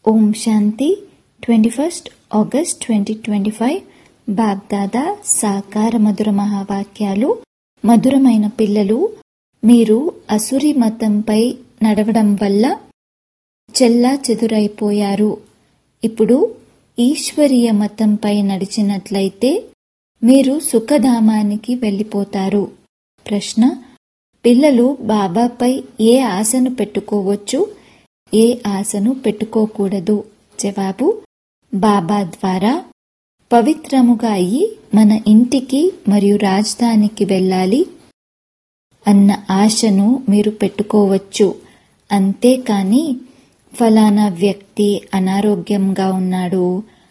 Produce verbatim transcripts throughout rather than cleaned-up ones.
ఓం శాంతి. Twenty first August twenty twenty five Bapdada సాకార మధుర మహావాక్యాలు. మధురమైన పిల్లలు, మీరు అసురి మతంపై నడవడం వల్ల చెల్లా చెదురైపోయారు. ఇప్పుడు ఈశ్వరీయ మతంపై నడిచినట్లయితే మీరు సుఖధామానికి వెళ్ళిపోతారు. ప్రశ్న: పిల్లలు బాబాపై ఏ ఆశను పెట్టుకోవచ్చు, ఏ ఆశను పెట్టుకోకూడదు? జవాబు: బాబా ద్వారా పవిత్రముగా అయి మన ఇంటికి మరియు రాజధానికి వెళ్ళాలి అన్న ఆశను మీరు పెట్టుకోవచ్చు. అంతేకాని ఫలానా వ్యక్తి అనారోగ్యంగా ఉన్నాడు,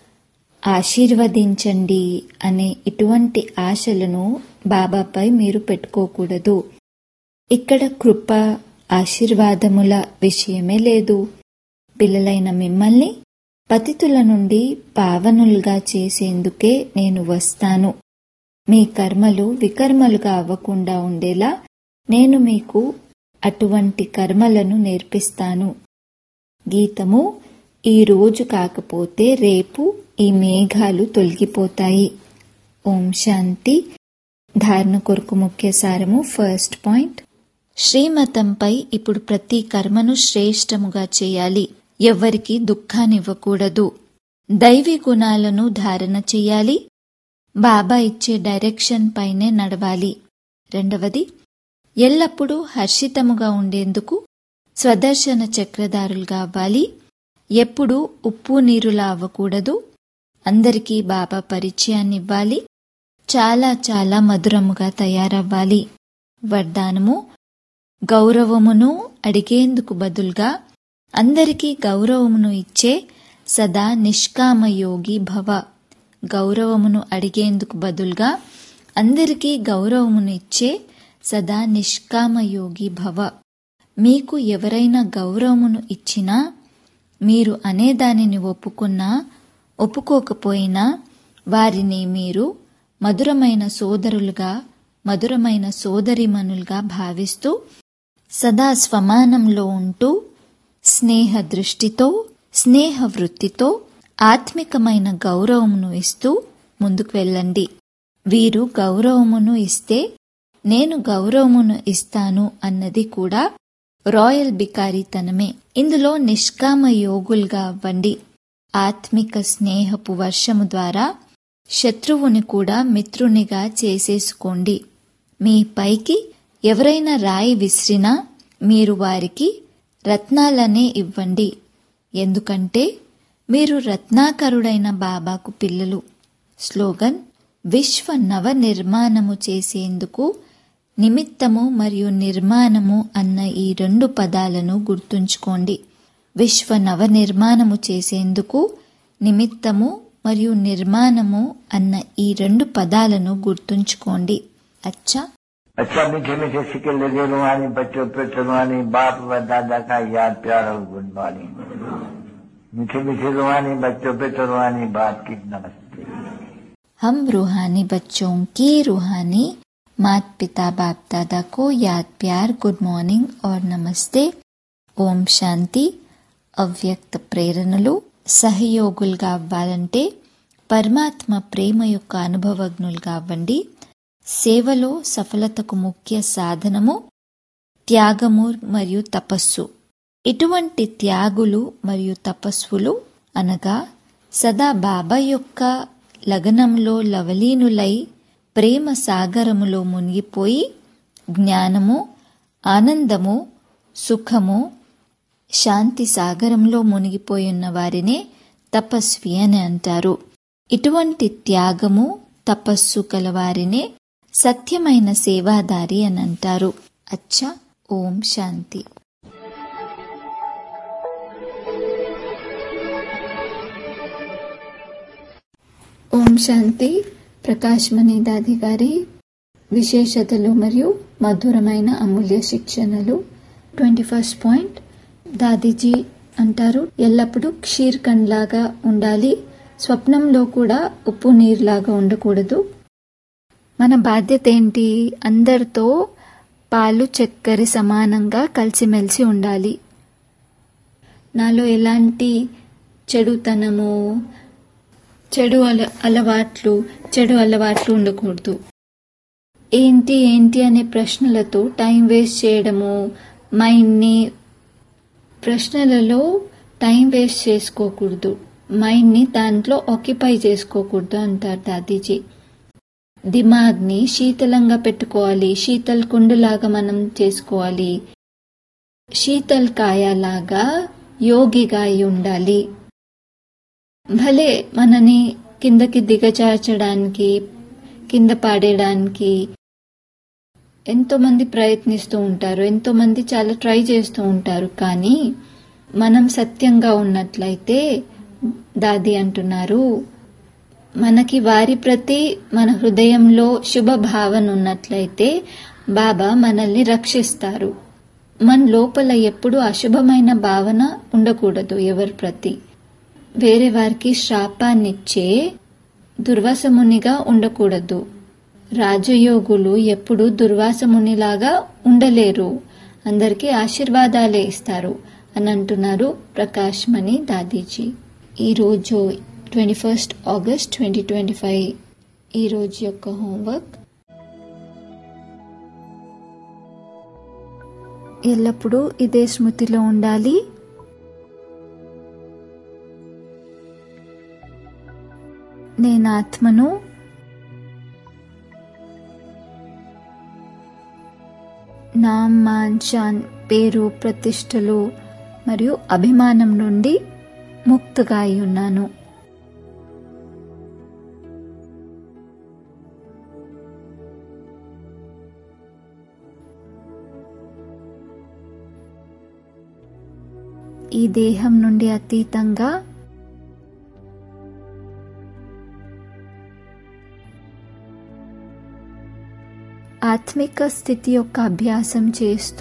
ఆశీర్వదించండి అనే ఇటువంటి ఆశలను బాబాపై మీరు పెట్టుకోకూడదు. ఇక్కడ కృప ఆశీర్వాదముల విషయమే లేదు. పిల్లలైన మిమ్మల్ని పతితుల నుండి పావనులుగా చేసేందుకే నేను వస్తాను. మీ కర్మలు వికర్మలుగా అవ్వకుండా ఉండేలా నేను మీకు అటువంటి కర్మలను నేర్పిస్తాను. గీతము: ఈ రోజు కాకపోతే రేపు ఈ మేఘాలు తొలగిపోతాయి. ఓం శాంతి. ధారణ కొరకు ముఖ్య సారము. ఫస్ట్ పాయింట్: శ్రీమతంపై ఇప్పుడు ప్రతి కర్మను శ్రేష్టముగా చేయాలి. ఎవ్వరికి దుఃఖాన్నివ్వకూడదు. దైవీ గుణాలను ధారణ చేయాలి. బాబా ఇచ్చే డైరెక్షన్ పైనే నడవాలి. రెండవది, ఎల్లప్పుడూ హర్షితముగా ఉండేందుకు స్వదర్శన చక్రధారులుగా అవ్వాలి. ఎప్పుడూ ఉప్పు నీరులా అవ్వకూడదు. అందరికీ బాబా పరిచయాన్ని ఇవ్వాలి. చాలా చాలా మధురముగా తయారవ్వాలి. వరదానము: గౌరవమును అడిగేందుకు బదులుగా అందరికీ గౌరవమును ఇచ్చే సదా నిష్కామయోగి భవ. గౌరవమును అడిగేందుకు బదులుగా అందరికీ గౌరవమును ఇచ్చే సదా నిష్కామయోగి భవ. మీకు ఎవరైనా గౌరవమును ఇచ్చినా, మీరు అనేదానిని ఒప్పుకున్నా ఒప్పుకోకపోయినా వారిని మీరు మధురమైన సోదరులుగా, మధురమైన సోదరిమణులుగా భావిస్తూ సదా స్వమానంలో ఉంటూ స్నేహ దృష్టితో, స్నేహ వృత్తితో ఆత్మికమైన గౌరవమును ఇస్తూ ముందుకు వెళ్ళండి. వీరు గౌరవమును ఇస్తే నేను గౌరవమును ఇస్తాను అన్నది కూడా రాయల్ బికారితనమే. ఇందులో నిష్కామ యోగులుగా అవ్వండి. ఆత్మిక స్నేహపు వర్షము ద్వారా శత్రువుని కూడా మిత్రునిగా చేసేసుకోండి. మీ పైకి ఎవరైనా రాయి విసిరినా మీరు వారికి రత్నాలనే ఇవ్వండి. ఎందుకంటే మీరు రత్నాకరుడైన బాబాకు పిల్లలు. స్లోగన్: విశ్వ నవ నిర్మాణము చేసేందుకు నిమిత్తము మరియు నిర్మాణము అన్న ఈ రెండు పదాలను గుర్తుంచుకోండి. విశ్వ నవ నిర్మాణము చేసేందుకు నిమిత్తము మరియు నిర్మాణము అన్న ఈ రెండు పదాలను గుర్తుంచుకోండి. అచ్చా अच्छा मीठे मीठे सिक्के लगे रुहानी बच्चों पे रुहानी बाप व दादा का याद प्यार और गुड मॉर्निंग। मीठे मीठे रुहानी बच्चों पे रुहानी बाप की नमस्ते। हम रूहानी बच्चों की रूहानी मात पिता बाप दादा को याद प्यार गुड मॉर्निंग और नमस्ते. ఓం శాంతి. అవ్యక్త ప్రేరణలు సహయోగులుగా అవ్వాలంటే పరమాత్మ ప్రేమ యొక్క అనుభవజ్ఞులుగా అవ్వండి. సేవలో సఫలతకు ముఖ్య సాధనము త్యాగము మరియు తపస్సు. ఇటువంటి త్యాగులు మరియు తపస్సులు అనగా సదా బాబా యొక్క లగనంలో లవలీనులై ప్రేమ సాగరములో మునిగిపోయి జ్ఞానము, ఆనందము, సుఖము, శాంతి సాగరంలో మునిగిపోయున్న వారినే తపస్వి అని అంటారు. ఇటువంటి త్యాగము, తపస్సు కలవారినే సత్యమైన సేవాదారి అని అంటారు. అచ్చా. ఓం శాంతి. ఓం శాంతి. ప్రకాశ్మణి దాది గారి విశేషతలు మరియు మధురమైన అమూల్య శిక్షణలు. ట్వంటీ ఫస్ట్ పాయింట్ దాదీజీ అంటారు, ఎల్లప్పుడూ క్షీర్ కండ్ లాగా ఉండాలి. స్వప్నంలో కూడా ఉప్పు నీరులాగా ఉండకూడదు. మన బాధ్యత ఏంటి? అందరితో పాలు చక్కెర సమానంగా కలిసిమెలిసి ఉండాలి. నాలో ఎలాంటి చెడుతనము, చెడు అల అలవాట్లు చెడు అలవాట్లు ఉండకూడదు. ఏంటి ఏంటి అనే ప్రశ్నలతో టైం వేస్ట్ చేయడము, మైండ్ని ప్రశ్నలలో టైం వేస్ట్ చేసుకోకూడదు, మైండ్ని దాంట్లో ఆక్యుపై చేసుకోకూడదు అంటారు దాదీజీ. దిమాగ్ని శీతలంగా పెట్టుకోవాలి, శీతల్ కుండలాగా మనం చేసుకోవాలి, శీతల్ కాయలాగా యోగిగా అయి ఉండాలి. భలే మనని కిందకి దిగజార్చడానికి, కింద పాడేయడానికి ఎంతో మంది ప్రయత్నిస్తూ ఉంటారు, ఎంతో మంది చాలా ట్రై చేస్తూ ఉంటారు. కానీ మనం సత్యంగా ఉన్నట్లయితే దాది అంటున్నారు, మనకి వారి ప్రతి మన హృదయంలో శుభ భావన ఉన్నట్లయితే బాబా మనల్ని రక్షిస్తారు. మన లోపల ఎప్పుడూ అశుభమైన భావన ఉండకూడదు. ఎవరి ప్రతి వేరే వారికి శాపాన్నిచ్చే దుర్వాసమునిగా ఉండకూడదు. రాజయోగులు ఎప్పుడు దుర్వాసమునిలాగా ఉండలేరు, అందరికీ ఆశీర్వాదాలే ఇస్తారు అని అంటున్నారు ప్రకాష్ మణి దాదీజీ. ఈరోజు twenty first August twenty twenty five ఈరోజు యొక్క హోంవర్క్, ఎల్లప్పుడూ ఇదే స్మృతిలో ఉండాలి. నేను ఆత్మను, నామ్ మాన్ షాన్ పేరు ప్రతిష్టలు మరియు అభిమానం నుండి ముక్తగా అయి ఉన్నాను. ఈ దేహం నుండి అతీతంగా ఆత్మిక స్థితి యొక్క అభ్యాసం చేస్తూ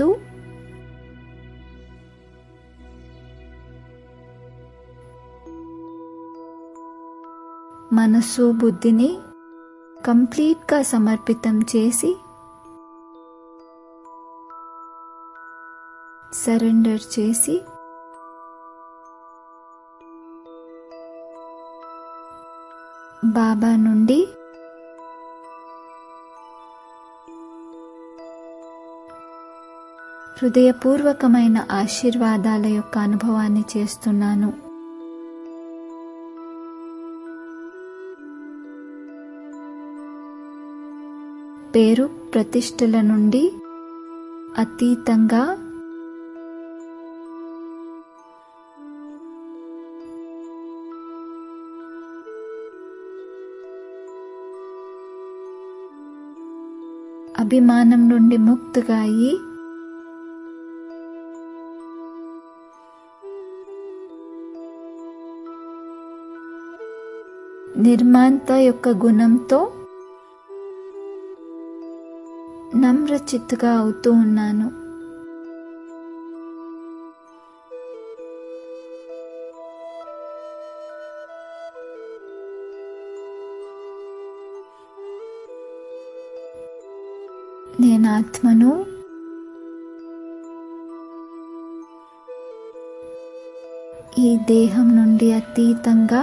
మనసు బుద్ధిని కంప్లీట్గా సమర్పితం చేసి సరెండర్ చేసి బాబా నుండి హృదయపూర్వకమైన ఆశీర్వాదాల యొక్క అనుభవాన్ని చేస్తున్నాను. పేరు ప్రతిష్టల నుండి అతీతంగా అభిమానం నుండి ముక్తగా అయి నిర్మాంత యొక్క గుణంతో నమ్రచిత్తుగా అవుతూ ఉన్నాను. నేను ఆత్మను, ఈ దేహం నుండి అతీతంగా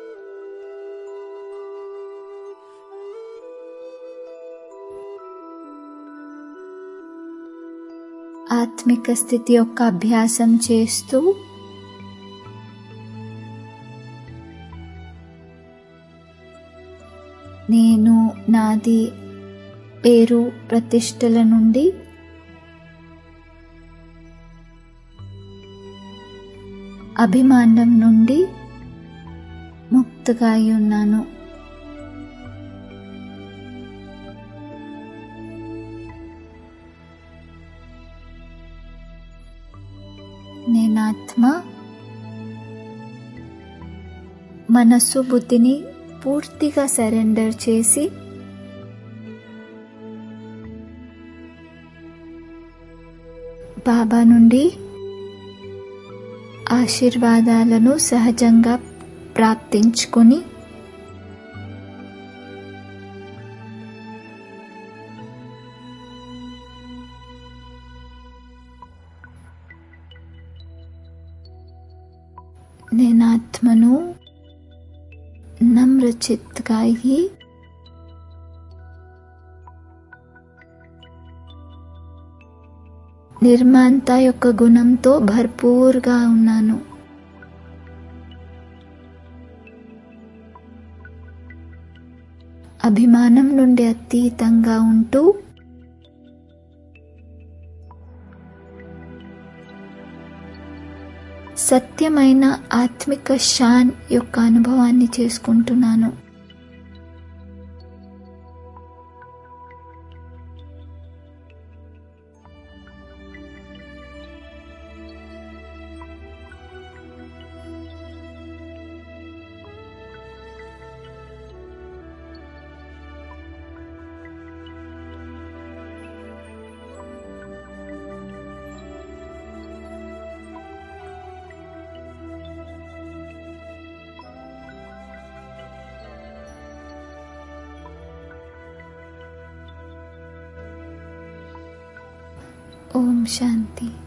ఆత్మిక స్థితి యొక్క అభ్యాసం చేస్తూ నేను, నాది పేరు ప్రతిష్టల నుండి అభిమానం నుండి ముక్తగా అయి ఉన్నాను. నేను ఆత్మ మనస్సు బుద్ధిని పూర్తిగా సరెండర్ చేసి బాబా నుండి ఆశీర్వాదాలను సహజంగా ప్రాప్తించుకొని నేను ఆత్మ ఆత్మను నమ్రచిత్గా అయి నిర్మాంత యొక్క గుణంతో భర్పూర్గా ఉన్నాను. అభిమానం నుండి అతీతంగా ఉంటూ సత్యమైన ఆత్మిక శాన్ యొక్క అనుభవాన్ని చేసుకుంటున్నాను. ఓం శాంతి.